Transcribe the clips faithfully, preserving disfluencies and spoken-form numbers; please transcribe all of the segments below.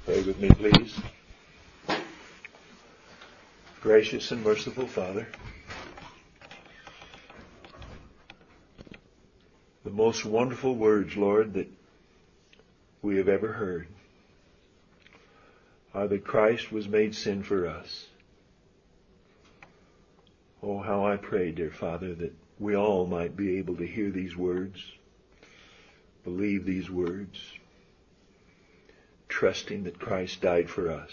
Pray with me, please. Gracious and merciful Father, the most wonderful words, Lord, that we have ever heard are that Christ was made sin for us. Oh, how I pray, dear Father, that we all might be able to hear these words, believe these words, trusting that Christ died for us.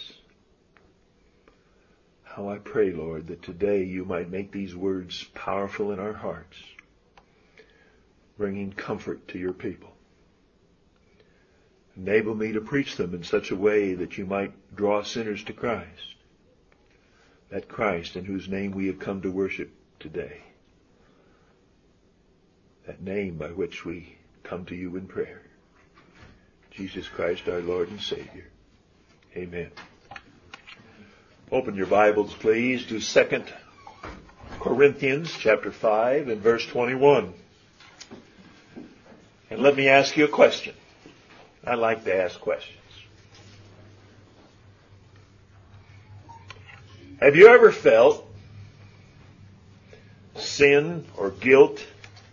How I pray, Lord, that today you might make these words powerful in our hearts, bringing comfort to your people. Enable me to preach them in such a way that you might draw sinners to Christ, that Christ in whose name we have come to worship today, that name by which we come to you in prayer. Jesus Christ, our Lord and Savior. Amen. Open your Bibles, please, to Second Corinthians chapter five and verse twenty-one. And let me ask you a question. I like to ask questions. Have you ever felt sin or guilt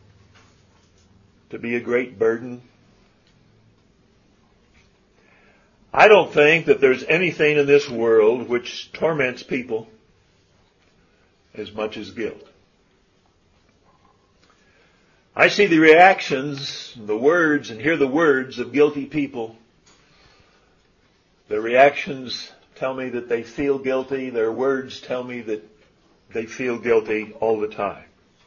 to be a great burden? I don't think that there's anything in this world which torments people as much as guilt. I see the reactions, the words, and hear the words of guilty people. Their reactions tell me that they feel guilty. Their words tell me that they feel guilty all the time.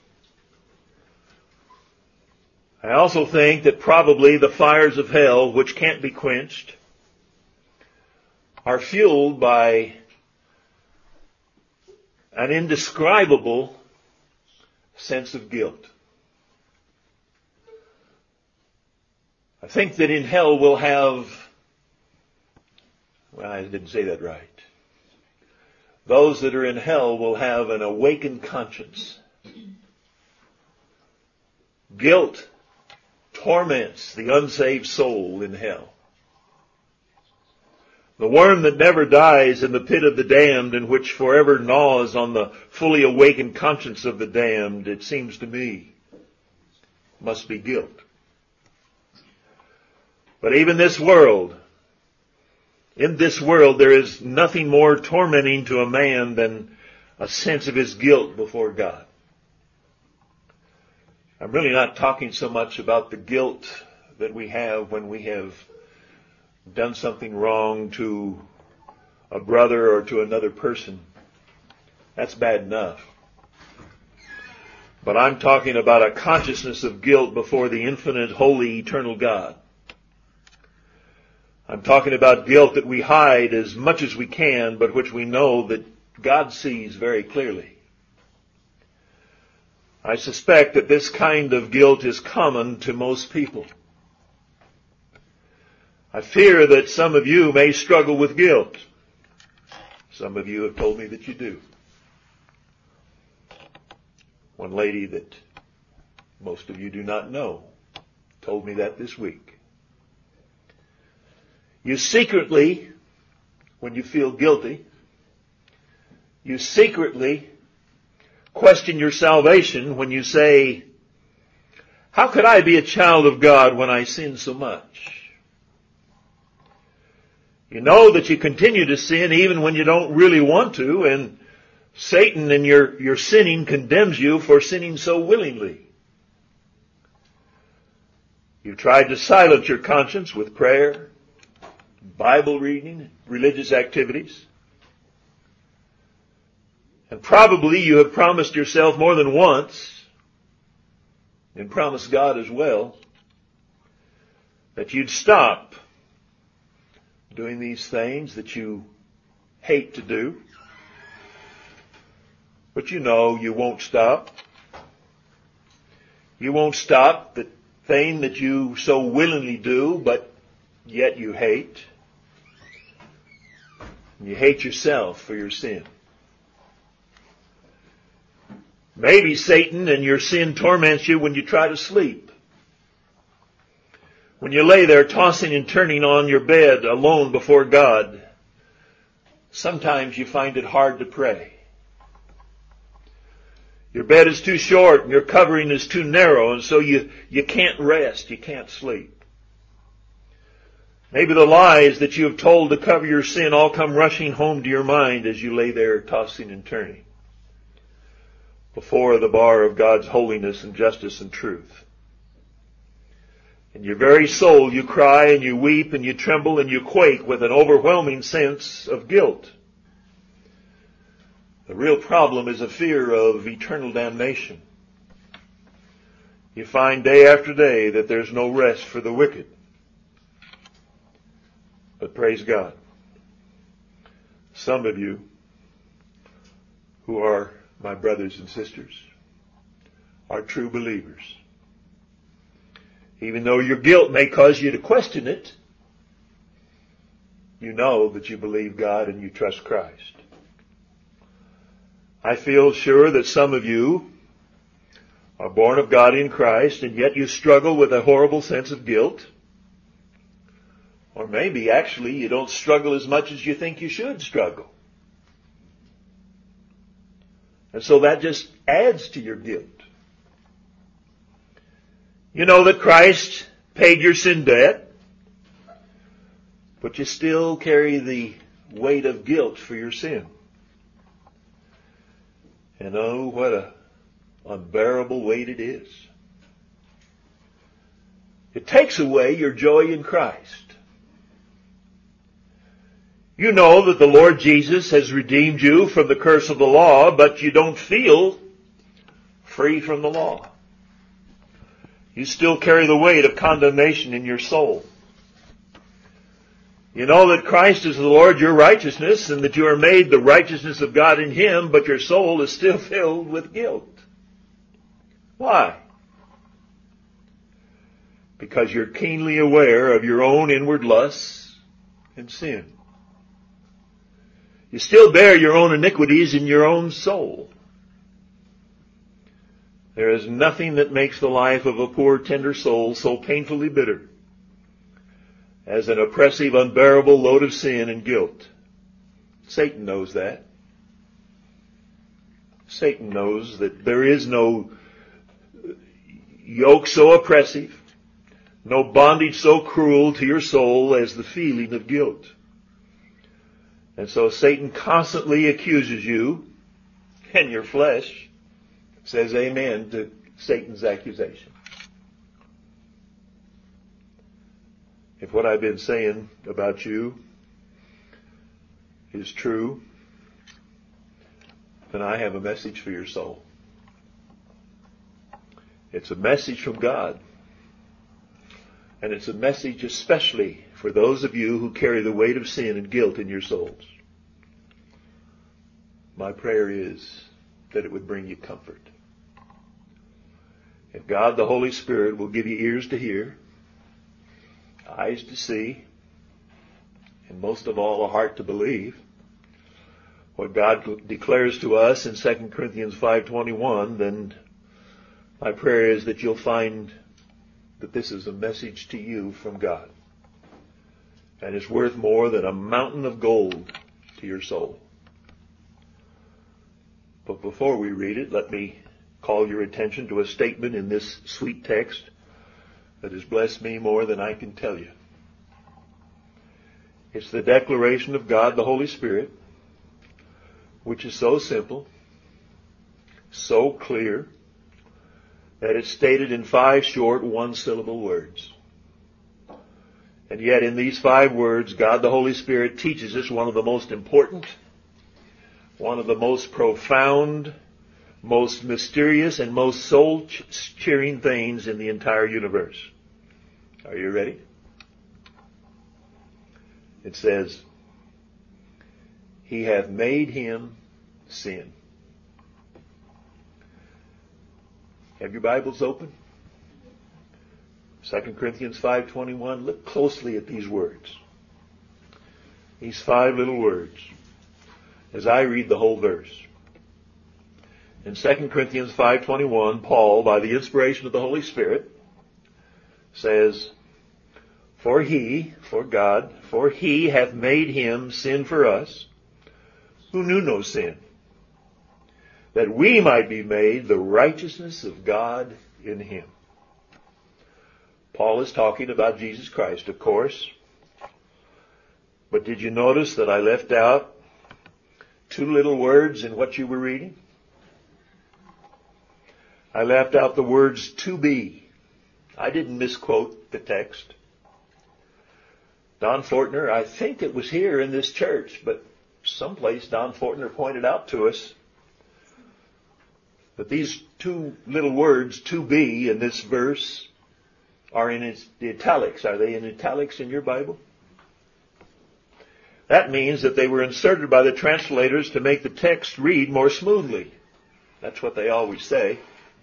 I also think that probably the fires of hell, which can't be quenched, are fueled by an indescribable sense of guilt. I think that in hell we'll have, well, I didn't say that right. Those that are in hell will have an awakened conscience. Guilt torments the unsaved soul in hell. The worm that never dies in the pit of the damned, and which forever gnaws on the fully awakened conscience of the damned, it seems to me, must be guilt. But even this world, in this world, there is nothing more tormenting to a man than a sense of his guilt before God. I'm really not talking so much about the guilt that we have when we have done something wrong to a brother or to another person. That's bad enough. But I'm talking about a consciousness of guilt before the infinite, holy, eternal God. I'm talking about guilt that we hide as much as we can, but which we know that God sees very clearly. I suspect that this kind of guilt is common to most people. I fear that some of you may struggle with guilt. Some of you have told me that you do. One lady that most of you do not know told me that this week. You secretly, when you feel guilty, you secretly question your salvation when you say, how could I be a child of God when I sin so much? You know that you continue to sin even when you don't really want to, and Satan in your, your sinning condemns you for sinning so willingly. You've tried to silence your conscience with prayer, Bible reading, religious activities. And probably you have promised yourself more than once, and promised God as well, that you'd stop doing these things that you hate to do. But you know you won't stop. You won't stop the thing that you so willingly do, but yet you hate. You hate yourself for your sin. Maybe Satan and your sin torments you when you try to sleep. When you lay there tossing and turning on your bed alone before God, sometimes you find it hard to pray. Your bed is too short and your covering is too narrow, and so you, you can't rest, you can't sleep. Maybe the lies that you have told to cover your sin all come rushing home to your mind as you lay there tossing and turning before the bar of God's holiness and justice and truth. In your very soul you cry and you weep and you tremble and you quake with an overwhelming sense of guilt. The real problem is a fear of eternal damnation. You find day after day that there's no rest for the wicked. But praise God, some of you who are my brothers and sisters are true believers. Even though your guilt may cause you to question it, you know that you believe God and you trust Christ. I feel sure that some of you are born of God in Christ, and yet you struggle with a horrible sense of guilt. Or maybe, actually, you don't struggle as much as you think you should struggle. And so that just adds to your guilt. You know that Christ paid your sin debt, but you still carry the weight of guilt for your sin. And oh, what a unbearable weight it is. It takes away your joy in Christ. You know that the Lord Jesus has redeemed you from the curse of the law, but you don't feel free from the law. You still carry the weight of condemnation in your soul. You know that Christ is the Lord, your righteousness, and that you are made the righteousness of God in Him, but your soul is still filled with guilt. Why? Because you're keenly aware of your own inward lusts and sin. You still bear your own iniquities in your own soul. There is nothing that makes the life of a poor, tender soul so painfully bitter as an oppressive, unbearable load of sin and guilt. Satan knows that. Satan knows that there is no yoke so oppressive, no bondage so cruel to your soul as the feeling of guilt. And so Satan constantly accuses you, and your flesh says amen to Satan's accusation. If what I've been saying about you is true, then I have a message for your soul. It's a message from God. And it's a message especially for those of you who carry the weight of sin and guilt in your souls. My prayer is that it would bring you comfort. If God the Holy Spirit will give you ears to hear, eyes to see, and most of all a heart to believe what God declares to us in Second Corinthians five twenty-one, then my prayer is that you'll find that this is a message to you from God. And it's worth more than a mountain of gold to your soul. But before we read it, let me call your attention to a statement in this sweet text that has blessed me more than I can tell you. It's the declaration of God the Holy Spirit, which is so simple, so clear, that it's stated in five short one-syllable words. And yet in these five words, God the Holy Spirit teaches us one of the most important, one of the most profound, most mysterious, and most soul-cheering things in the entire universe. Are you ready? It says, He hath made him sin. Have your Bibles open? Second Corinthians five twenty-one. Look closely at these words. These five little words. As I read the whole verse. In Second Corinthians five twenty-one, Paul, by the inspiration of the Holy Spirit, says, For he, for God, for he hath made him sin for us, who knew no sin, that we might be made the righteousness of God in him. Paul is talking about Jesus Christ, of course. But did you notice that I left out two little words in what you were reading? I left out the words to be. I didn't misquote the text. Don Fortner, I think it was here in this church, but someplace Don Fortner pointed out to us that these two little words, to be, in this verse are in its, the italics. Are they in italics in your Bible? That means that they were inserted by the translators to make the text read more smoothly. That's what they always say.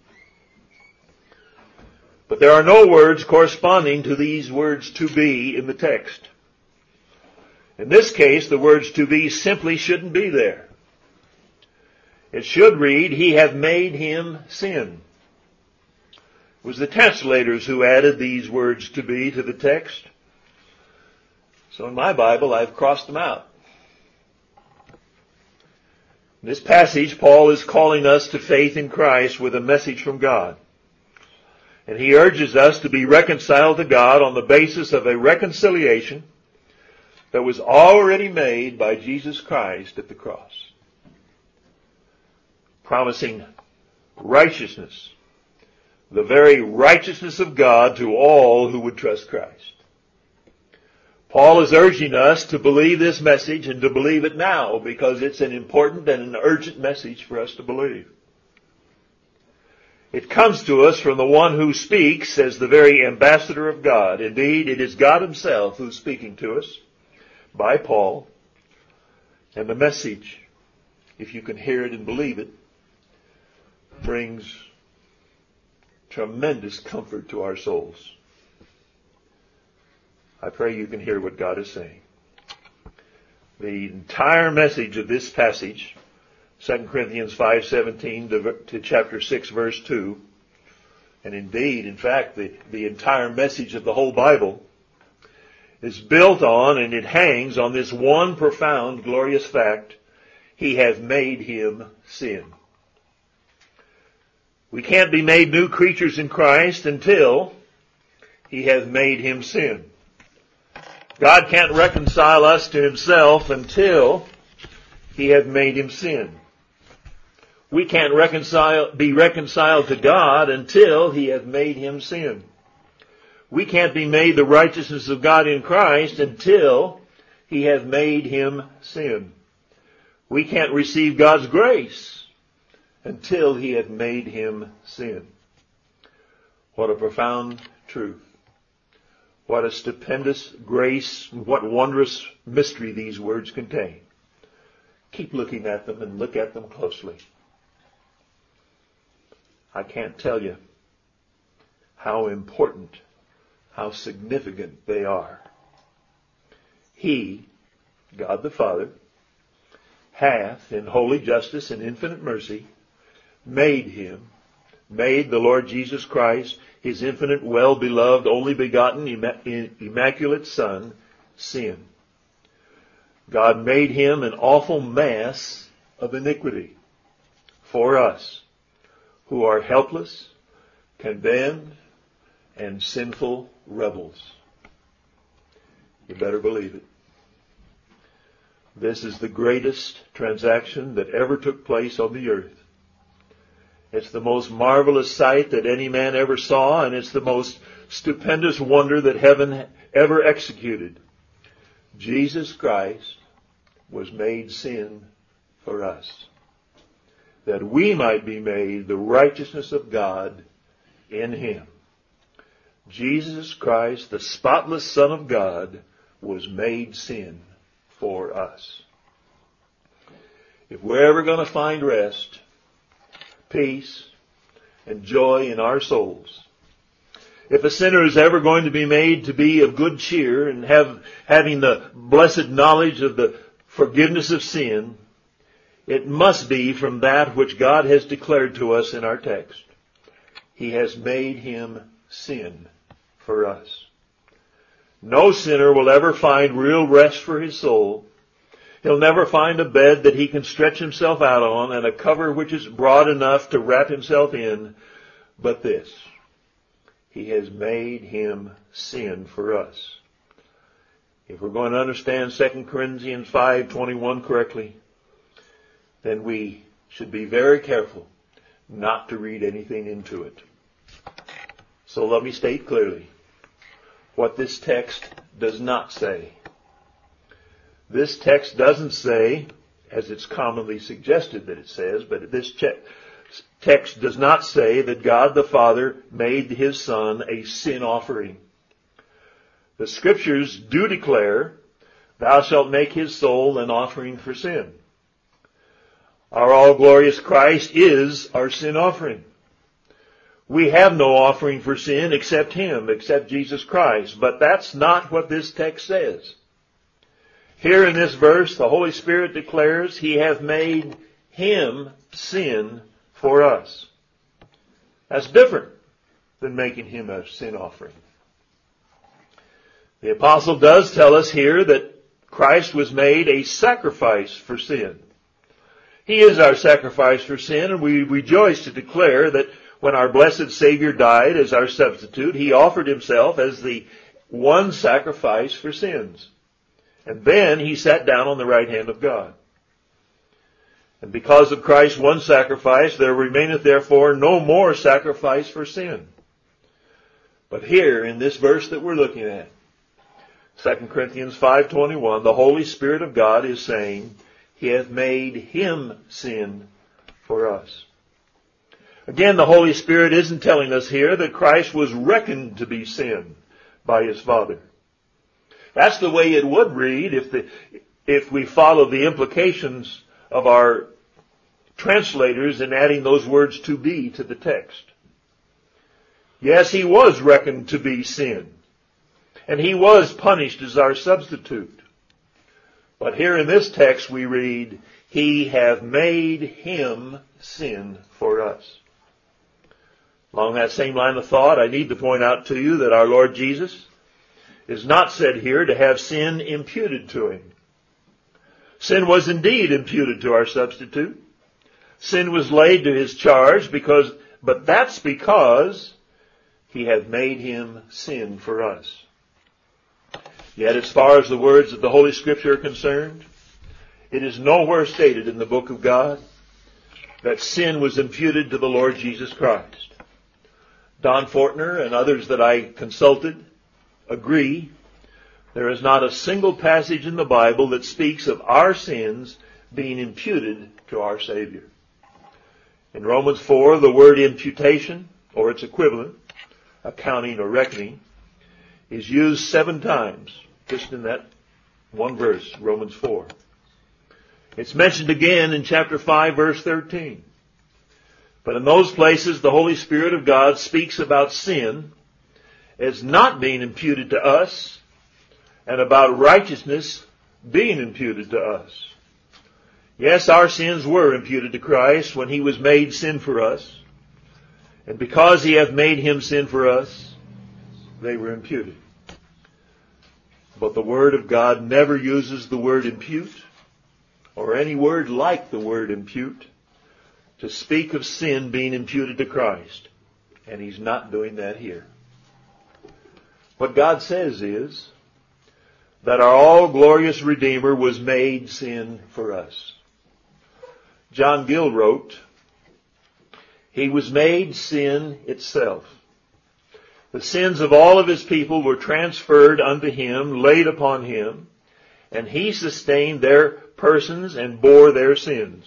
But there are no words corresponding to these words to be in the text. In this case, the words to be simply shouldn't be there. It should read, he hath made him sin. It was the translators who added these words to be to the text. So in my Bible, I've crossed them out. In this passage, Paul is calling us to faith in Christ with a message from God. And he urges us to be reconciled to God on the basis of a reconciliation that was already made by Jesus Christ at the cross, promising righteousness, the very righteousness of God to all who would trust Christ. Paul is urging us to believe this message and to believe it now because it's an important and an urgent message for us to believe. It comes to us from the one who speaks as the very ambassador of God. Indeed, it is God himself who's speaking to us by Paul. And the message, if you can hear it and believe it, brings tremendous comfort to our souls. I pray you can hear what God is saying. The entire message of this passage, Second Corinthians five seventeen to, to chapter six verse two, and indeed, in fact, the, the entire message of the whole Bible is built on and it hangs on this one profound, glorious fact: he hath made him sin. We can't be made new creatures in Christ until he hath made him sin. God can't reconcile us to himself until he hath made him sin. We can't reconcile, be reconciled to God until he hath made him sin. We can't be made the righteousness of God in Christ until he hath made him sin. We can't receive God's grace until he hath made him sin. What a profound truth. What a stupendous grace, what wondrous mystery these words contain. Keep looking at them and look at them closely. I can't tell you how important, how significant they are. He, God the Father, hath, in holy justice and infinite mercy, made him, made the Lord Jesus Christ, his infinite, well-beloved, only begotten, immaculate Son, sin. God made him an awful mass of iniquity for us, who are helpless, condemned, and sinful rebels. You better believe it. This is the greatest transaction that ever took place on the earth. It's the most marvelous sight that any man ever saw, and it's the most stupendous wonder that heaven ever executed. Jesus Christ was made sin for us, that we might be made the righteousness of God in him. Jesus Christ, the spotless Son of God, was made sin for us. If we're ever going to find rest, peace, and joy in our souls, if a sinner is ever going to be made to be of good cheer and have having the blessed knowledge of the forgiveness of sin, it must be from that which God has declared to us in our text. He has made him sin for us. No sinner will ever find real rest for his soul. He'll never find a bed that he can stretch himself out on and a cover which is broad enough to wrap himself in. But this, he has made him sin for us. If we're going to understand Second Corinthians five twenty-one correctly, then we should be very careful not to read anything into it. So let me state clearly what this text does not say. This text doesn't say, as it's commonly suggested that it says, but this text does not say that God the Father made his Son a sin offering. The Scriptures do declare, thou shalt make his soul an offering for sin. Our all-glorious Christ is our sin offering. We have no offering for sin except him, except Jesus Christ. But that's not what this text says. Here in this verse, the Holy Spirit declares, he hath made him sin for us. That's different than making him a sin offering. The apostle does tell us here that Christ was made a sacrifice for sin. He is our sacrifice for sin, and we rejoice to declare that when our blessed Savior died as our substitute, he offered himself as the one sacrifice for sins. And then he sat down on the right hand of God. And because of Christ's one sacrifice, there remaineth therefore no more sacrifice for sin. But here, in this verse that we're looking at, Second Corinthians five twenty-one, the Holy Spirit of God is saying, he hath made him sin for us. Again, the Holy Spirit isn't telling us here that Christ was reckoned to be sin by his Father. That's the way it would read if the, if we follow the implications of our translators in adding those words to be to the text. Yes, he was reckoned to be sin. And he was punished as our substitute. But here in this text we read, he hath made him sin for us. Along that same line of thought, I need to point out to you that our Lord Jesus is not said here to have sin imputed to him. Sin was indeed imputed to our substitute. Sin was laid to his charge because, but that's because he hath made him sin for us. Yet as far as the words of the Holy Scripture are concerned, it is nowhere stated in the book of God that sin was imputed to the Lord Jesus Christ. Don Fortner and others that I consulted agree there is not a single passage in the Bible that speaks of our sins being imputed to our Savior. In Romans four, the word imputation, or its equivalent, accounting or reckoning, is used seven times, just in that one verse, Romans four. It's mentioned again in chapter five, verse thirteen. But in those places, the Holy Spirit of God speaks about sin as not being imputed to us, and about righteousness being imputed to us. Yes, our sins were imputed to Christ when he was made sin for us. And because he hath made him sin for us, they were imputed. But the Word of God never uses the word impute, or any word like the word impute, to speak of sin being imputed to Christ. And he's not doing that here. What God says is that our all-glorious Redeemer was made sin for us. John Gill wrote, he was made sin itself. The sins of all of his people were transferred unto him, laid upon him, and he sustained their persons and bore their sins.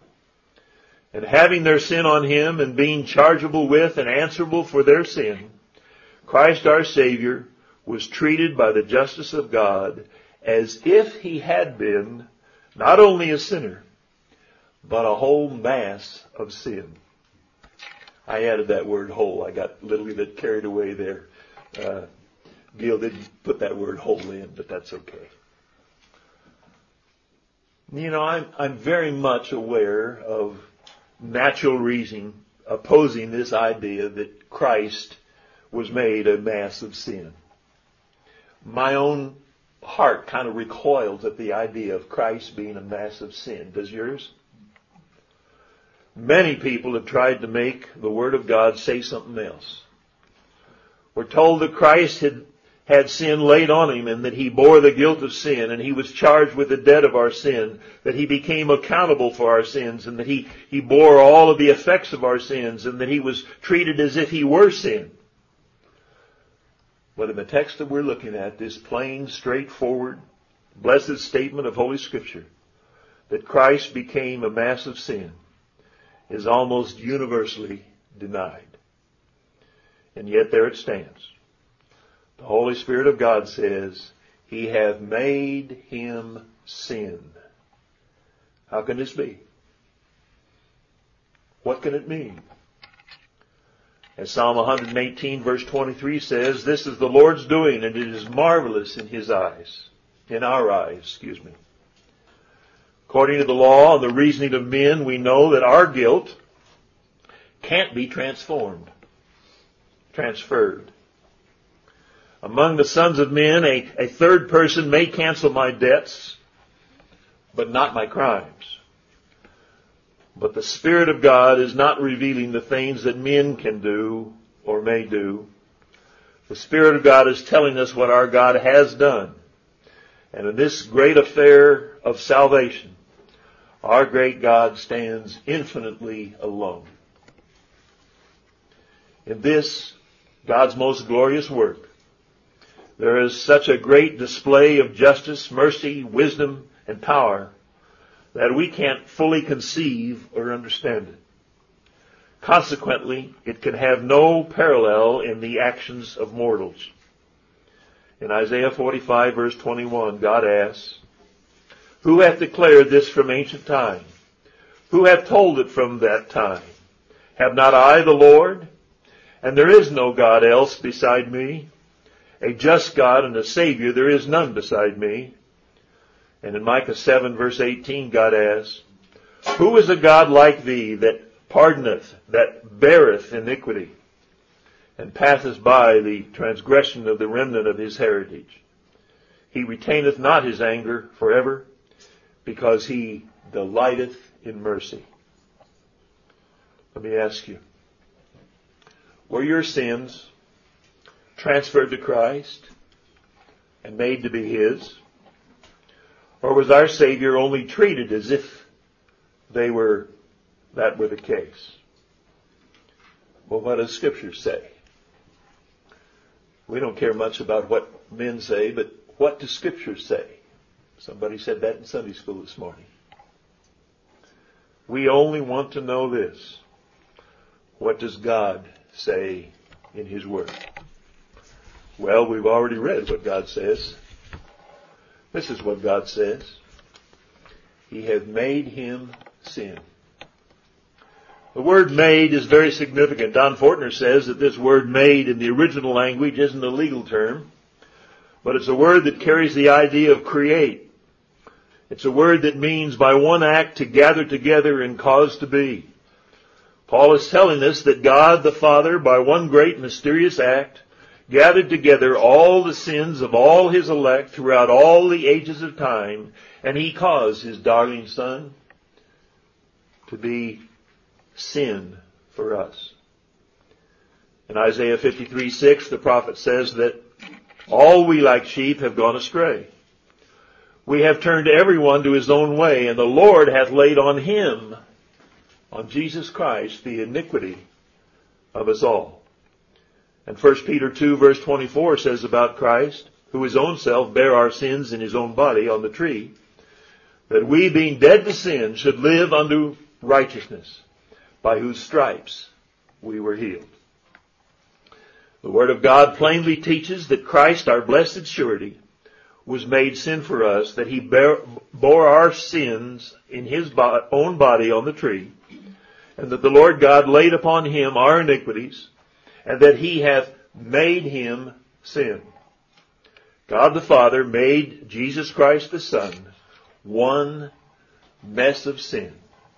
And having their sin on him, and being chargeable with and answerable for their sin, Christ our Savior was treated by the justice of God as if he had been not only a sinner, but a whole mass of sin. I added that word whole. I got a little bit carried away there. Uh, Gil didn't put that word whole in, but that's okay. You know, I'm, I'm very much aware of natural reasoning opposing this idea that Christ was made a mass of sin. my own heart kind of recoils at the idea of Christ being a massive sin. Does yours? Many people have tried to make the Word of God say something else. We're told that Christ had had sin laid on him and that he bore the guilt of sin and he was charged with the debt of our sin, that he became accountable for our sins and that he, he bore all of the effects of our sins and that he was treated as if he were sin. But in the text that we're looking at, this plain, straightforward, blessed statement of Holy Scripture, that Christ became a massive sin, is almost universally denied. And yet there it stands. The Holy Spirit of God says, He hath made him sin. How can this be? What can it mean? As Psalm one eighteen verse twenty-three says, this is the Lord's doing, and it is marvelous in His eyes. In our eyes, excuse me. According to the law and the reasoning of men, we know that our guilt can't be transformed, transferred. Among the sons of men, a, a third person may cancel my debts, but not my crimes. But the Spirit of God is not revealing the things that men can do or may do. The Spirit of God is telling us what our God has done. And in this great affair of salvation, our great God stands infinitely alone. In this, God's most glorious work, there is such a great display of justice, mercy, wisdom, and power that we can't fully conceive or understand it. Consequently, it can have no parallel in the actions of mortals. In Isaiah forty-five verse twenty-one, God asks, who hath declared this from ancient time? Who hath told it from that time? Have not I the Lord? And there is no God else beside me. A just God and a Savior, there is none beside me. And in Micah seven verse eighteen, God asks, who is a God like thee that pardoneth, that beareth iniquity, and passeth by the transgression of the remnant of his heritage? He retaineth not his anger forever, because he delighteth in mercy. Let me ask you, were your sins transferred to Christ and made to be His? Or was our Savior only treated as if they were, that were the case? Well, what does Scripture say? We don't care much about what men say, but what does Scripture say? Somebody said that in Sunday school this morning. We only want to know this. What does God say in His Word? Well, we've already read what God says. This is what God says. He hath made him sin. The word made is very significant. Don Fortner says that this word made in the original language isn't a legal term, but it's a word that carries the idea of create. It's a word that means by one act to gather together and cause to be. Paul is telling us that God the Father, by one great mysterious act, gathered together all the sins of all His elect throughout all the ages of time, and He caused His darling Son to be sin for us. In Isaiah fifty-three six, the prophet says that all we like sheep have gone astray. We have turned everyone to his own way, and the Lord hath laid on Him, on Jesus Christ, the iniquity of us all. And First Peter two verse twenty-four says about Christ, who His own self bare our sins in His own body on the tree, that we being dead to sin should live unto righteousness, by whose stripes we were healed. The Word of God plainly teaches that Christ, our blessed surety, was made sin for us, that He bare, bore our sins in His bo- own body on the tree, and that the Lord God laid upon Him our iniquities, and that He hath made Him sin. God the Father made Jesus Christ the Son one mess of sin.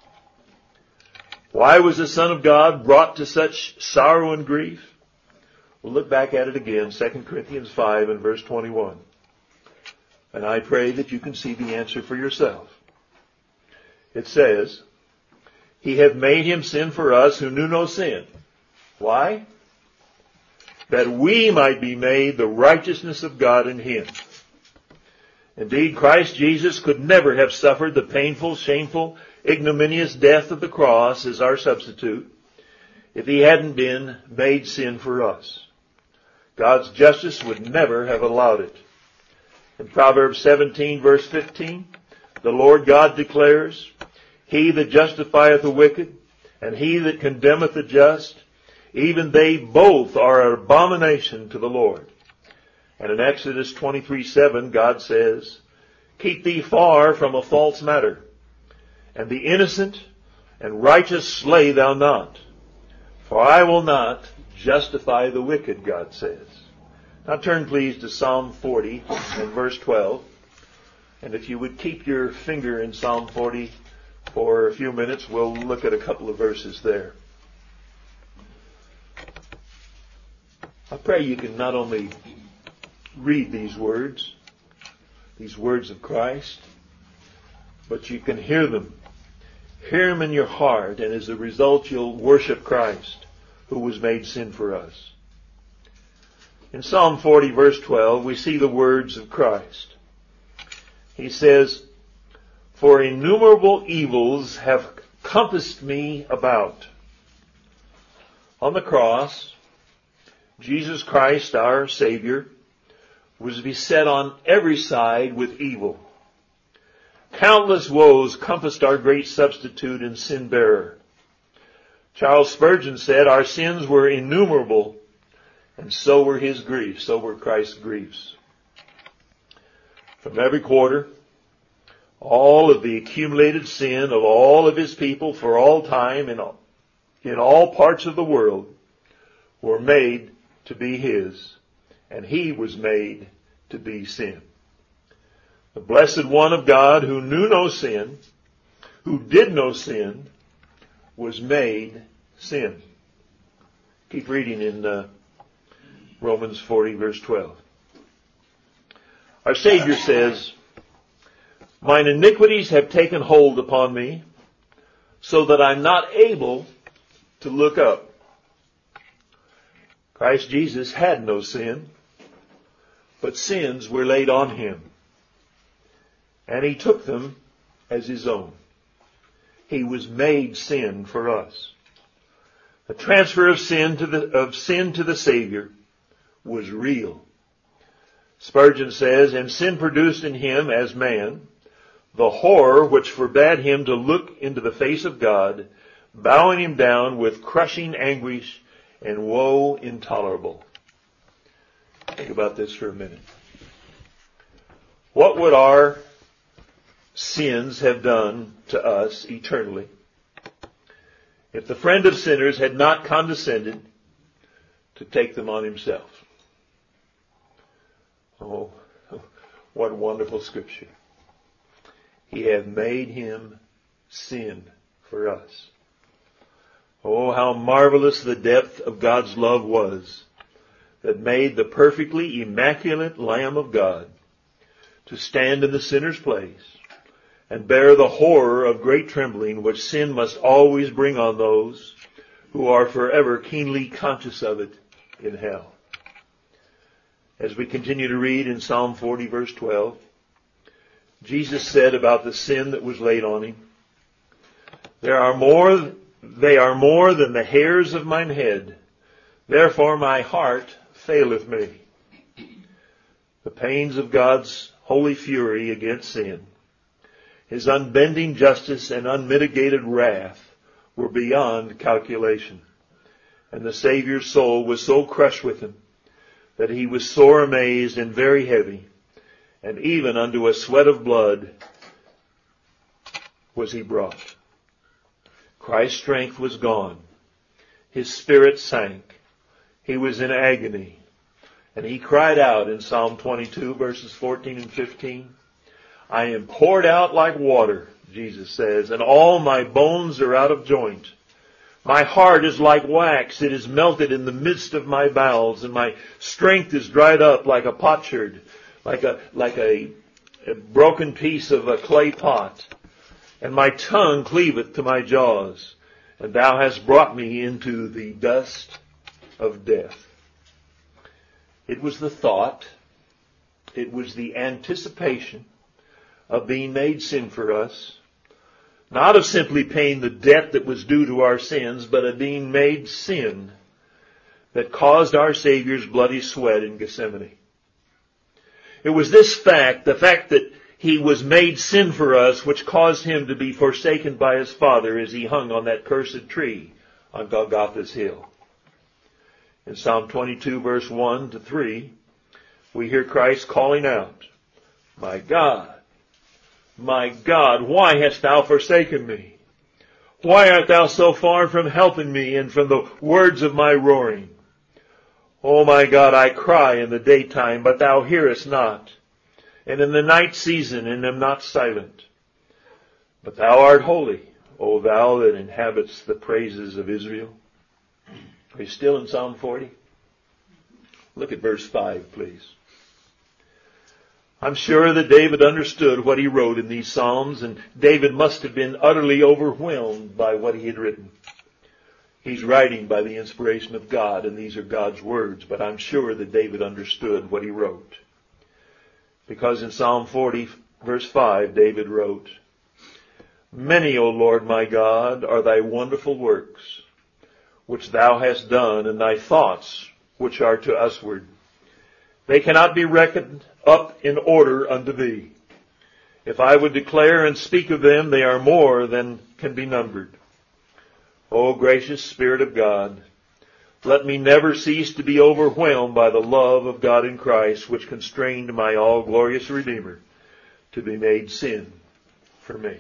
Why was the Son of God brought to such sorrow and grief? We'll look back at it again, Second Corinthians five and verse twenty-one. And I pray that you can see the answer for yourself. It says, He hath made him sin for us who knew no sin. Why? That we might be made the righteousness of God in him. Indeed, Christ Jesus could never have suffered the painful, shameful, ignominious death of the cross as our substitute if he hadn't been made sin for us. God's justice would never have allowed it. In Proverbs seventeen verse fifteen, the Lord God declares, He that justifieth the wicked, and he that condemneth the just, even they both are an abomination to the Lord. And in Exodus twenty-three seven, God says, Keep thee far from a false matter, and the innocent and righteous slay thou not. For I will not justify the wicked, God says. Now turn please to Psalm forty and verse twelve. And if you would keep your finger in Psalm forty for a few minutes, we'll look at a couple of verses there. I pray you can not only read these words, these words of Christ, but you can hear them. Hear them in your heart, and as a result you'll worship Christ, who was made sin for us. In Psalm forty verse twelve, we see the words of Christ. He says, For innumerable evils have compassed me about. On the cross, Jesus Christ, our Savior, was beset on every side with evil. Countless woes compassed our great substitute and sin bearer. Charles Spurgeon said, Our sins were innumerable, and so were his griefs, so were Christ's griefs. From every quarter, all of the accumulated sin of all of his people for all time in all, in all parts of the world were made to be his, and he was made to be sin. The Blessed One of God, who knew no sin, who did no sin, was made sin. Keep reading in uh, Romans forty verse twelve. Our Savior says, Mine iniquities have taken hold upon me, so that I'm not able to look up. Christ Jesus had no sin, but sins were laid on him, and he took them as his own. He was made sin for us. The transfer of sin to the, of sin to the Savior was real. Spurgeon says, And sin produced in him as man the horror which forbade him to look into the face of God, bowing him down with crushing anguish and woe intolerable. Think about this for a minute. What would our sins have done to us eternally if the friend of sinners had not condescended to take them on himself? Oh, what wonderful scripture. He hath made him sin for us. Oh, how marvelous the depth of God's love was that made the perfectly immaculate Lamb of God to stand in the sinner's place and bear the horror of great trembling which sin must always bring on those who are forever keenly conscious of it in hell. As we continue to read in Psalm forty verse twelve, Jesus said about the sin that was laid on him, There are more, they are more than the hairs of mine head. Therefore my heart faileth me. The pains of God's holy fury against sin, his unbending justice and unmitigated wrath were beyond calculation. And the Savior's soul was so crushed with him that he was sore amazed and very heavy, and even unto a sweat of blood was he brought. Christ's strength was gone. His spirit sank. He was in agony. And he cried out in Psalm twenty-two verses fourteen and fifteen, I am poured out like water, Jesus says, and all my bones are out of joint. My heart is like wax. It is melted in the midst of my bowels, and my strength is dried up like a potsherd, like a, like a, a broken piece of a clay pot. And my tongue cleaveth to my jaws, and thou hast brought me into the dust of death. It was the thought, it was the anticipation of being made sin for us, not of simply paying the debt that was due to our sins, but of being made sin that caused our Savior's bloody sweat in Gethsemane. It was this fact, the fact that He was made sin for us, which caused Him to be forsaken by His Father as He hung on that cursed tree on Golgotha's hill. In Psalm twenty-two, verse one to three, we hear Christ calling out, My God, my God, why hast thou forsaken me? Why art thou so far from helping me and from the words of my roaring? O my God, I cry in the daytime, but thou hearest not, and in the night season, and am not silent. But thou art holy, O thou that inhabits the praises of Israel. Are you still in Psalm forty? Look at verse five, please. I'm sure that David understood what he wrote in these Psalms, and David must have been utterly overwhelmed by what he had written. He's writing by the inspiration of God, and these are God's words, but I'm sure that David understood what he wrote. Because in Psalm forty, verse five, David wrote, Many, O Lord my God, are thy wonderful works, which thou hast done, and thy thoughts, which are to usward. They cannot be reckoned up in order unto thee. If I would declare and speak of them, they are more than can be numbered. O gracious Spirit of God, let me never cease to be overwhelmed by the love of God in Christ, which constrained my all-glorious Redeemer to be made sin for me.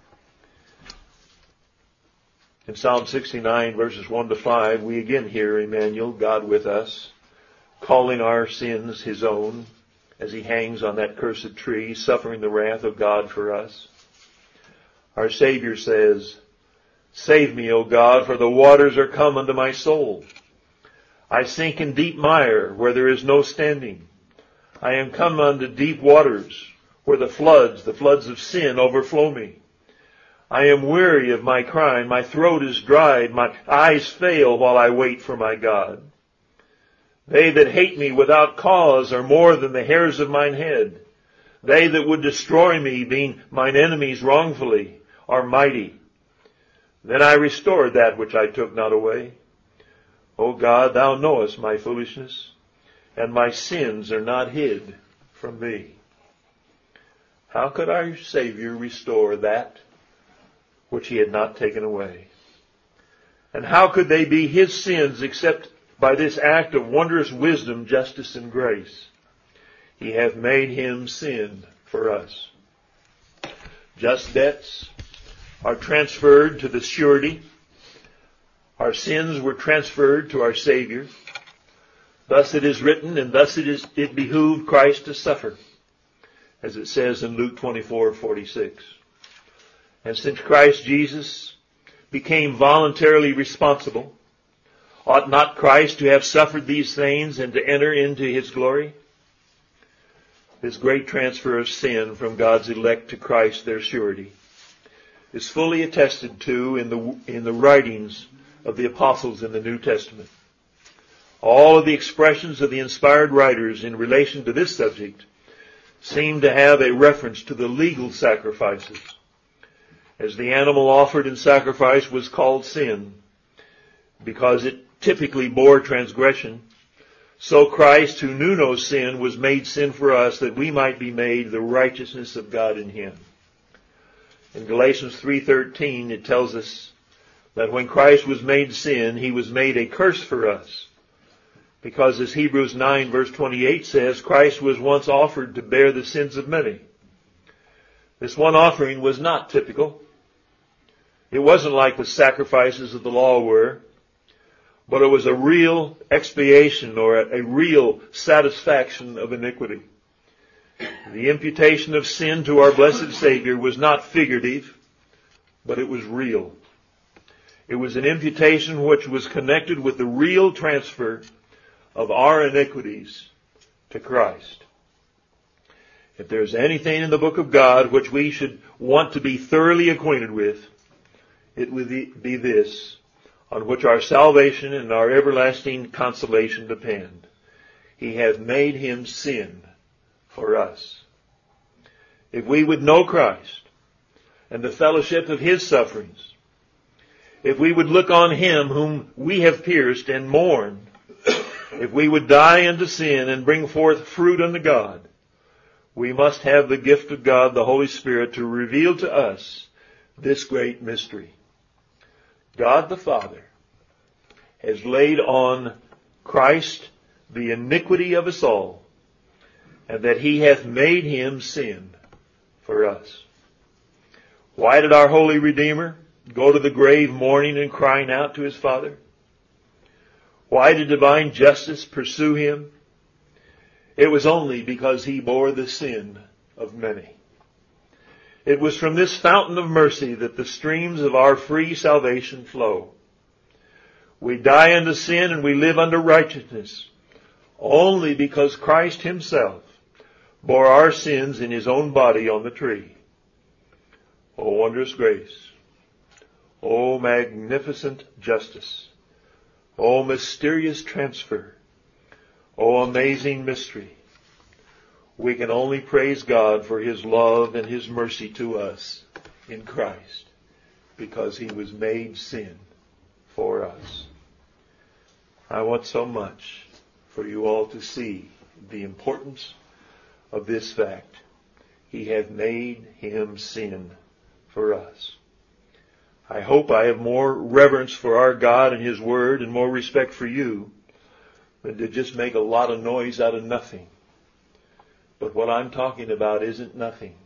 In Psalm sixty-nine, verses one to five, we again hear Emmanuel, God with us, calling our sins His own as He hangs on that cursed tree, suffering the wrath of God for us. Our Savior says, Save me, O God, for the waters are come unto my soul. I sink in deep mire where there is no standing. I am come unto deep waters where the floods, the floods of sin overflow me. I am weary of my crying. My throat is dried. My eyes fail while I wait for my God. They that hate me without cause are more than the hairs of mine head. They that would destroy me, being mine enemies wrongfully, are mighty. Then I restored that which I took not away. O God, thou knowest my foolishness, and my sins are not hid from thee. How could our Savior restore that which He had not taken away? And how could they be His sins except by this act of wondrous wisdom, justice, and grace? He hath made Him sin for us. Just debts are transferred to the surety. Our sins were transferred to our Savior. Thus it is written, and thus it is it behooved Christ to suffer, as it says in Luke twenty-four forty-six. And since Christ Jesus became voluntarily responsible, ought not Christ to have suffered these things and to enter into His glory? This great transfer of sin from God's elect to Christ, their surety, is fully attested to in the in the writings of the apostles in the New Testament. All of the expressions of the inspired writers in relation to this subject seem to have a reference to the legal sacrifices. As the animal offered in sacrifice was called sin, because it typically bore transgression, so Christ, who knew no sin, was made sin for us, that we might be made the righteousness of God in Him. In Galatians three thirteen, it tells us that when Christ was made sin, He was made a curse for us. Because as Hebrews nine verse twenty-eight says, Christ was once offered to bear the sins of many. This one offering was not typical. It wasn't like the sacrifices of the law were, but it was a real expiation or a, a real satisfaction of iniquity. The imputation of sin to our blessed Savior was not figurative, but it was real. It was an imputation which was connected with the real transfer of our iniquities to Christ. If there's anything in the book of God which we should want to be thoroughly acquainted with, it would be this, on which our salvation and our everlasting consolation depend. He hath made him sin for us. If we would know Christ and the fellowship of his sufferings, if we would look on him whom we have pierced and mourn, if we would die unto sin and bring forth fruit unto God, we must have the gift of God, the Holy Spirit, to reveal to us this great mystery. God the Father has laid on Christ the iniquity of us all, and that he hath made him sin for us. Why did our holy Redeemer go to the grave mourning and crying out to his Father? Why did divine justice pursue him? It was only because he bore the sin of many. It was from this fountain of mercy that the streams of our free salvation flow. We die unto sin and we live unto righteousness only because Christ himself bore our sins in his own body on the tree. O wondrous grace! O magnificent justice! O mysterious transfer! O amazing mystery! We can only praise God for his love and his mercy to us in Christ, because he was made sin for us. I want so much for you all to see the importance of this fact. He hath made him sin for us. I hope I have more reverence for our God and his word and more respect for you than to just make a lot of noise out of nothing. But what I'm talking about isn't nothing.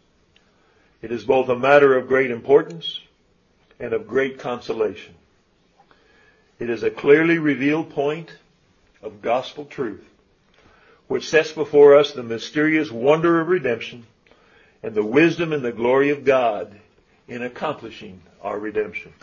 It is both a matter of great importance and of great consolation. It is a clearly revealed point of gospel truth, which sets before us the mysterious wonder of redemption and the wisdom and the glory of God in accomplishing our redemption.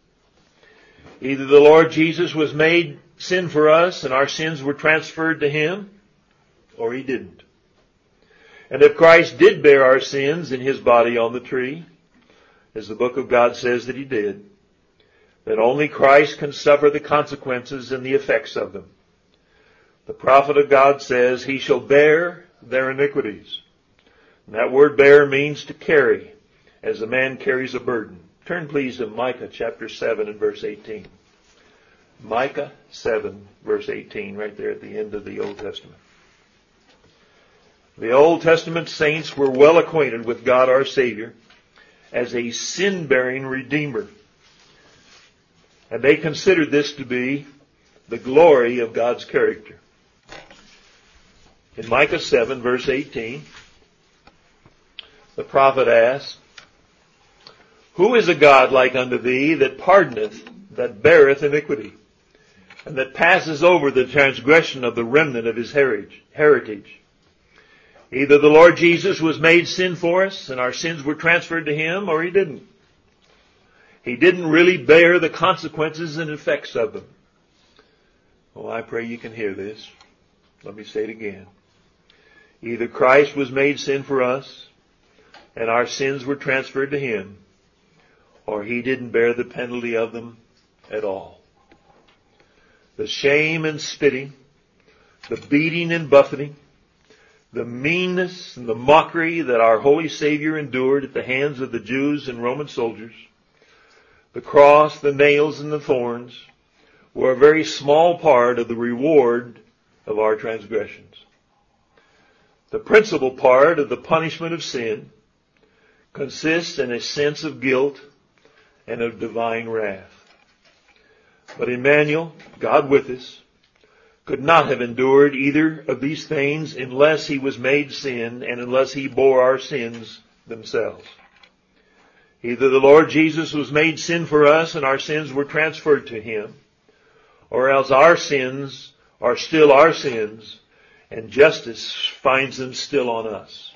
Either the Lord Jesus was made sin for us and our sins were transferred to him, or he didn't. And if Christ did bear our sins in his body on the tree, as the book of God says that he did, then only Christ can suffer the consequences and the effects of them. The prophet of God says, he shall bear their iniquities. And that word bear means to carry, as a man carries a burden. Turn please to Micah chapter seven and verse eighteen. Micah seven verse eighteen, right there at the end of the Old Testament. The Old Testament saints were well acquainted with God our Savior as a sin-bearing Redeemer. And they considered this to be the glory of God's character. In Micah seven verse eighteen, the prophet asks, who is a God like unto thee that pardoneth, that beareth iniquity, and that passes over the transgression of the remnant of his heritage? Either the Lord Jesus was made sin for us and our sins were transferred to him, or he didn't. He didn't really bear the consequences and effects of them. Oh, I pray you can hear this. Let me say it again. Either Christ was made sin for us and our sins were transferred to him, or he didn't bear the penalty of them at all. The shame and spitting, the beating and buffeting, the meanness and the mockery that our holy Savior endured at the hands of the Jews and Roman soldiers, the cross, the nails, and the thorns were a very small part of the reward of our transgressions. The principal part of the punishment of sin consists in a sense of guilt and of divine wrath. But Emmanuel, God with us, could not have endured either of these things unless he was made sin and unless he bore our sins themselves. Either the Lord Jesus was made sin for us and our sins were transferred to him, or else our sins are still our sins and justice finds them still on us.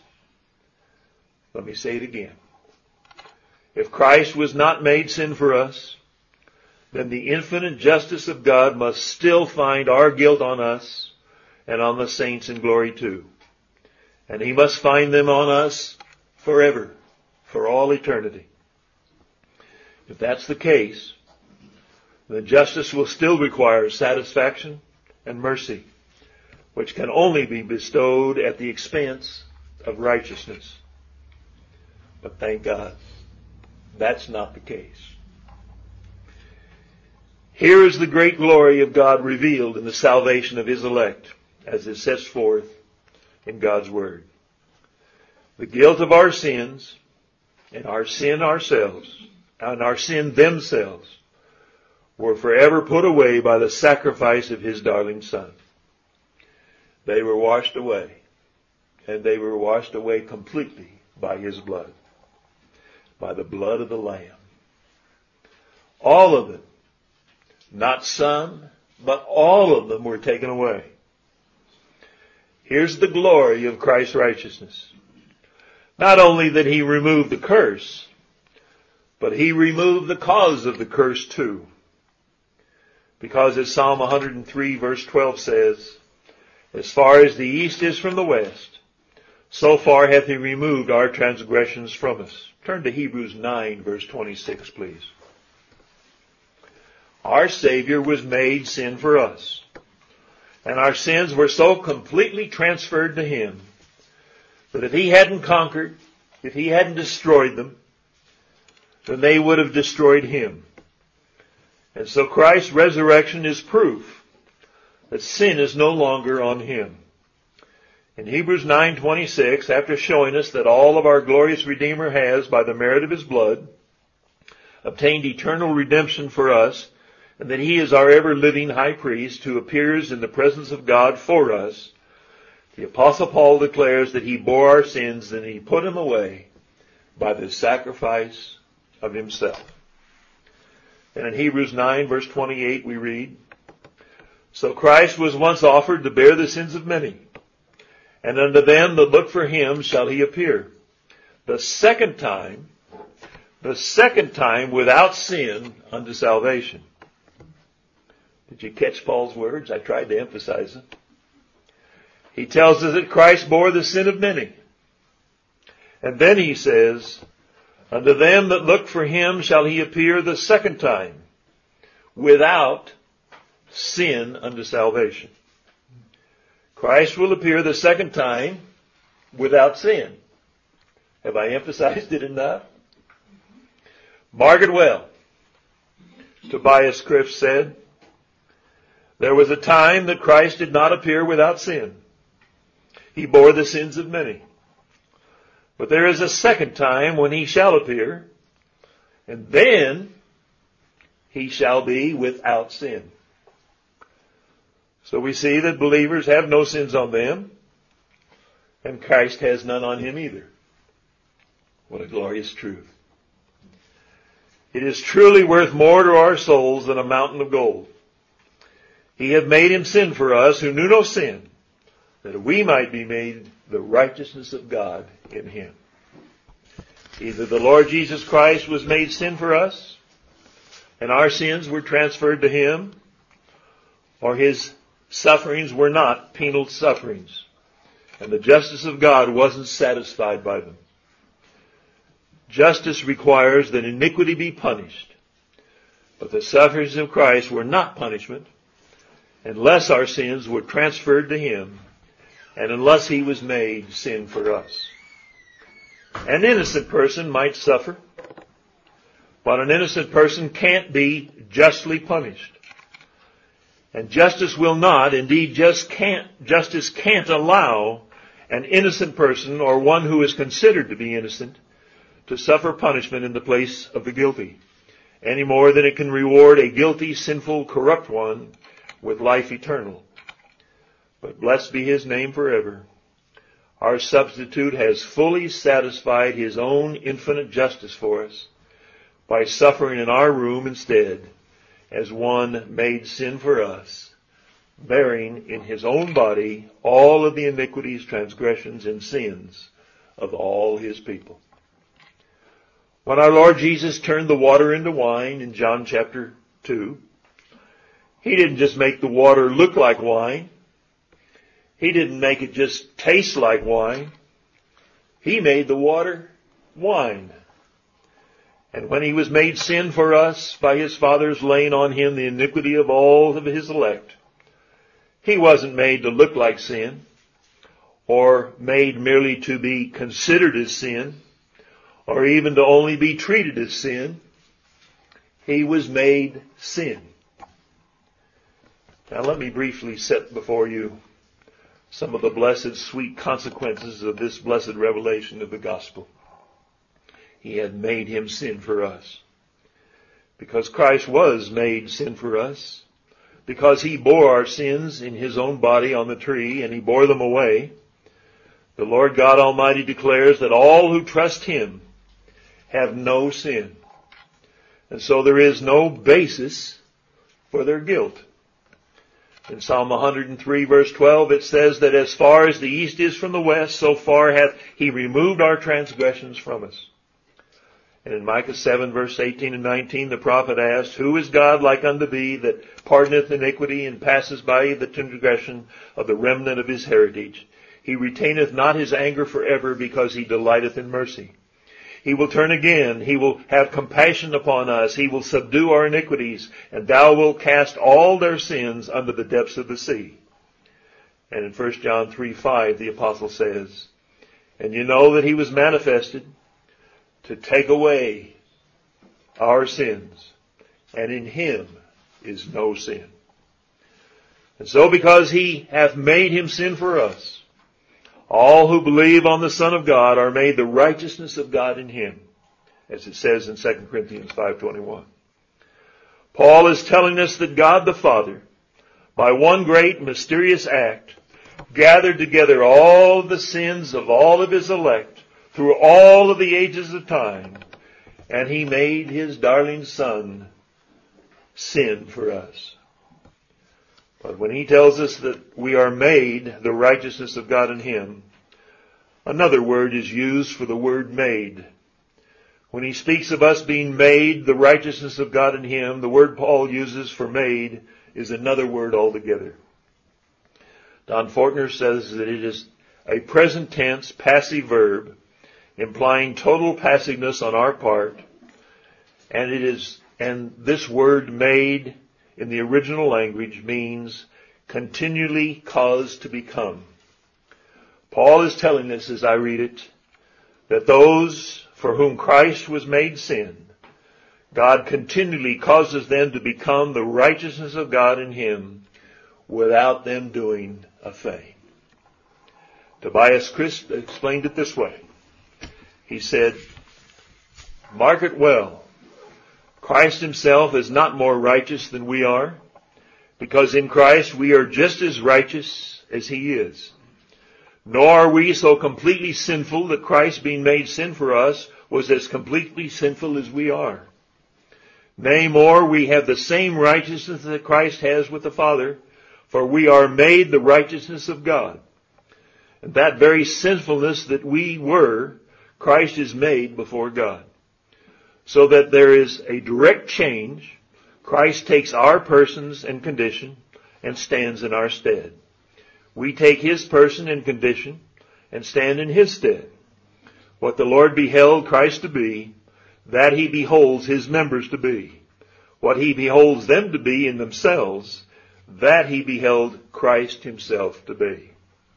Let me say it again. If Christ was not made sin for us, then the infinite justice of God must still find our guilt on us and on the saints in glory too. And He must find them on us forever, for all eternity. If that's the case, then justice will still require satisfaction and mercy, which can only be bestowed at the expense of righteousness. But thank God, that's not the case. Here is the great glory of God revealed in the salvation of His elect, as it sets forth in God's Word. The guilt of our sins, and our sin ourselves, and our sin themselves, were forever put away by the sacrifice of His darling Son. They were washed away, and they were washed away completely by His blood, by the blood of the Lamb. All of them, not some, but all of them were taken away. Here's the glory of Christ's righteousness. Not only that He removed the curse, but He removed the cause of the curse too. Because as Psalm one hundred three verse twelve says, as far as the east is from the west, so far hath He removed our transgressions from us. Turn to Hebrews nine verse twenty-six, please. Our Savior was made sin for us, and our sins were so completely transferred to Him that if He hadn't conquered, if He hadn't destroyed them, then they would have destroyed Him. And so Christ's resurrection is proof that sin is no longer on Him. In Hebrews nine twenty-six, after showing us that all of our glorious Redeemer has, by the merit of His blood, obtained eternal redemption for us, and that He is our ever-living high priest who appears in the presence of God for us, the Apostle Paul declares that He bore our sins and He put them away by the sacrifice of Himself. And in Hebrews nine verse twenty-eight we read, so Christ was once offered to bear the sins of many, and unto them that look for Him shall He appear. The second time, the second time without sin unto salvation. Did you catch Paul's words? I tried to emphasize them. He tells us that Christ bore the sin of many. And then he says, unto them that look for Him shall He appear the second time, without sin unto salvation. Christ will appear the second time without sin. Have I emphasized it enough? Mark it well. Tobias Crift said, there was a time that Christ did not appear without sin. He bore the sins of many. But there is a second time when He shall appear, and then He shall be without sin. So we see that believers have no sins on them, and Christ has none on Him either. What a glorious truth. It is truly worth more to our souls than a mountain of gold. He hath made Him sin for us who knew no sin, that we might be made the righteousness of God in Him. Either the Lord Jesus Christ was made sin for us, and our sins were transferred to Him, or His sufferings were not penal sufferings, and the justice of God wasn't satisfied by them. Justice requires that iniquity be punished, but the sufferings of Christ were not punishment, unless our sins were transferred to Him, and unless He was made sin for us. An innocent person might suffer, but an innocent person can't be justly punished. And justice will not, indeed just can't, justice can't allow an innocent person, or one who is considered to be innocent, to suffer punishment in the place of the guilty, any more than it can reward a guilty, sinful, corrupt one with life eternal. But blessed be His name forever. Our substitute has fully satisfied His own infinite justice for us by suffering in our room instead as one made sin for us, bearing in His own body all of the iniquities, transgressions, and sins of all His people. When our Lord Jesus turned the water into wine in John chapter two. He didn't just make the water look like wine. He didn't make it just taste like wine. He made the water wine. And when he was made sin for us by his Father's laying on him the iniquity of all of his elect, he wasn't made to look like sin or made merely to be considered as sin or even to only be treated as sin. He was made sin. Now let me briefly set before you some of the blessed, sweet consequences of this blessed revelation of the gospel. He had made him sin for us. Because Christ was made sin for us, because he bore our sins in his own body on the tree, and he bore them away, the Lord God Almighty declares that all who trust him have no sin. And so there is no basis for their guilt. In Psalm one hundred three verse twelve it says that as far as the east is from the west, so far hath he removed our transgressions from us. And in Micah seven verse eighteen and nineteen the prophet asked, Who is God like unto thee that pardoneth iniquity and passes by the transgression of the remnant of his heritage? He retaineth not his anger forever because he delighteth in mercy. He will turn again. He will have compassion upon us. He will subdue our iniquities, and thou wilt cast all their sins under the depths of the sea. And in First John three five, the apostle says, And you know that he was manifested to take away our sins, and in him is no sin. And so because he hath made him sin for us, all who believe on the Son of God are made the righteousness of God in him, as it says in Second Corinthians five twenty-one. Paul is telling us that God the Father, by one great mysterious act, gathered together all the sins of all of his elect through all of the ages of time, and he made his darling Son sin for us. But when he tells us that we are made the righteousness of God in him, another word is used for the word made. When he speaks of us being made the righteousness of God in him, the word Paul uses for made is another word altogether. Don Fortner says that it is a present tense passive verb implying total passiveness on our part, and it is, and this word made in the original language means continually caused to become. Paul is telling us, as I read it, that those for whom Christ was made sin, God continually causes them to become the righteousness of God in him without them doing a thing. Tobias Christ explained it this way. He said, Mark it well. Christ himself is not more righteous than we are, because in Christ we are just as righteous as he is. Nor are we so completely sinful that Christ being made sin for us was as completely sinful as we are. Nay, more, we have the same righteousness that Christ has with the Father, for we are made the righteousness of God. And that very sinfulness that we were, Christ is made before God. So that there is a direct change. Christ takes our persons and condition and stands in our stead. We take his person and condition and stand in his stead. What the Lord beheld Christ to be, that he beholds his members to be. What he beholds them to be in themselves, that he beheld Christ himself to be.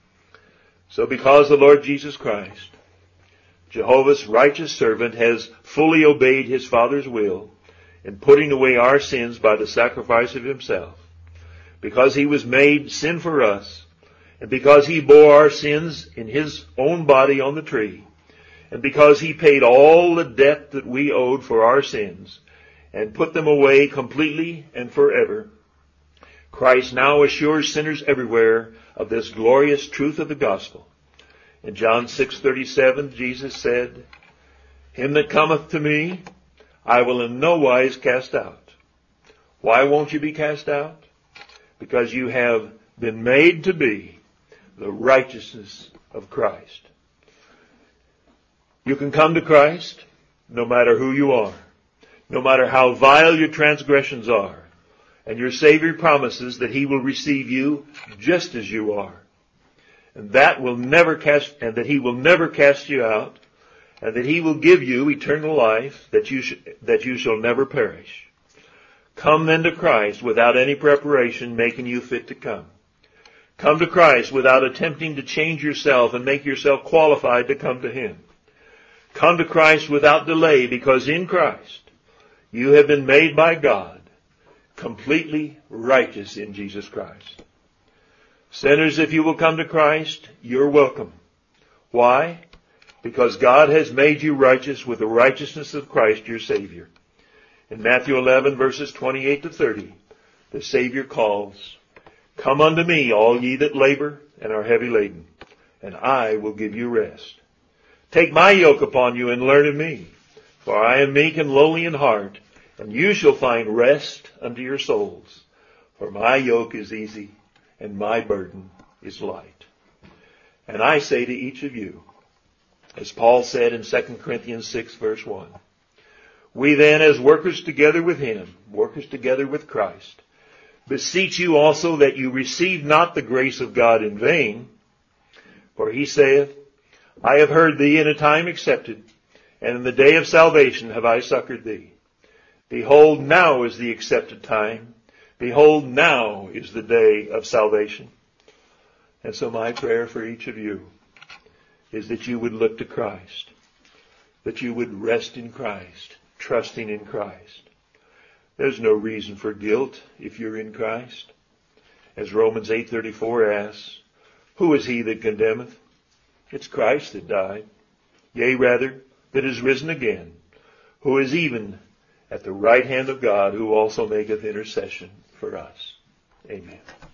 So because the Lord Jesus Christ, Jehovah's righteous servant, has fully obeyed his Father's will in putting away our sins by the sacrifice of himself, because he was made sin for us, and because he bore our sins in his own body on the tree, and because he paid all the debt that we owed for our sins and put them away completely and forever, Christ now assures sinners everywhere of this glorious truth of the gospel. In John six thirty-seven, Jesus said, Him that cometh to me, I will in no wise cast out. Why won't you be cast out? Because you have been made to be the righteousness of Christ. You can come to Christ no matter who you are. no matter how vile your transgressions are. And your Savior promises that He will receive you just as you are. And that will never cast, and that He will never cast you out, and that He will give you eternal life, that you sh- that you shall never perish. Come then to Christ without any preparation, making you fit to come. Come to Christ without attempting to change yourself and make yourself qualified to come to Him. Come to Christ without delay, because in Christ you have been made by God completely righteous in Jesus Christ. Sinners, if you will come to Christ, you're welcome. Why? Because God has made you righteous with the righteousness of Christ your Savior. In Matthew eleven, verses twenty-eight to thirty, the Savior calls, "Come unto me, all ye that labor and are heavy laden, and I will give you rest. Take my yoke upon you and learn of me, for I am meek and lowly in heart, and you shall find rest unto your souls. For my yoke is easy, and my burden is light." And I say to each of you, as Paul said in Second Corinthians six, verse one, "We then, as workers together with Him, workers together with Christ, beseech you also that you receive not the grace of God in vain. For He saith, I have heard thee in a time accepted, and in the day of salvation have I succored thee. Behold, now is the accepted time. Behold, now is the day of salvation." And so my prayer for each of you is that you would look to Christ, that you would rest in Christ, trusting in Christ. There's no reason for guilt if you're in Christ. As Romans eight thirty-four asks, "Who is he that condemneth? It's Christ that died, yea rather, that is risen again, who is even at the right hand of God, who also maketh intercession for us." Amen.